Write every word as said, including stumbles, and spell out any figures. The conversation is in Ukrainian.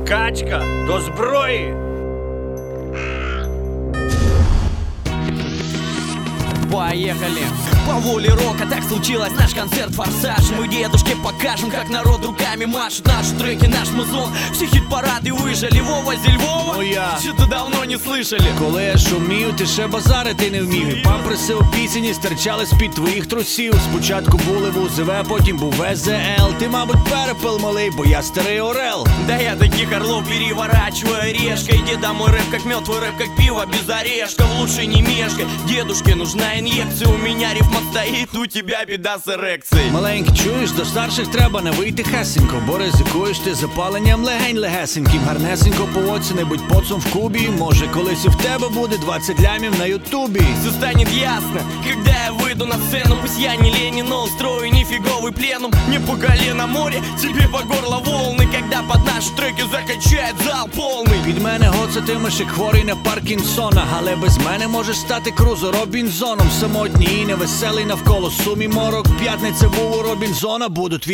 Качка до зброї. Поехали! По воле рока так случилось, наш концерт «Форсаж». Мы дедушке покажем, как народ руками машет. Наши треки, наш музон, все хит-парады выжили. Вова Зельвова, Ну я. что-то давно не слышали. Коли я шумів, ти ще базарити не вмів. І памперси у пісені стирчали з-під твоїх трусів. Спочатку були в УЗВ, потім був В З Л. Ти, мабуть, перепил малий, бо я старий орел. Да я таких орлов переворачиваю решкой. Деда мой рэп как мед, твой рэп как пиво без орешков. Лучше не мешкай, дедушке нужна инъекция. У меня рифма стоит, у тебя беда с эрекцией. Маленький, чуєш, до старших треба не вийти хесенько, бо ризикуєш ти запаленням легень легесеньким. Гарнесенько поводься, не будь поцом в кубі. Може колись і в тебе буде двадцять лямів на ютубі. Все станет ясно, когда я выйду на сцену. Пусть я не Ленин, но устрою нифиговый пленум. Не по колено море, тебе по горло волны. Когда под наши треки закачает зал полный. Під мене гоцатимеш як хворий на Паркінсона, але без мене можеш стати Крузо Робінзоном. Самотній і невеселий навколо сумі морок. П'ятниця був у Робінзона, будуть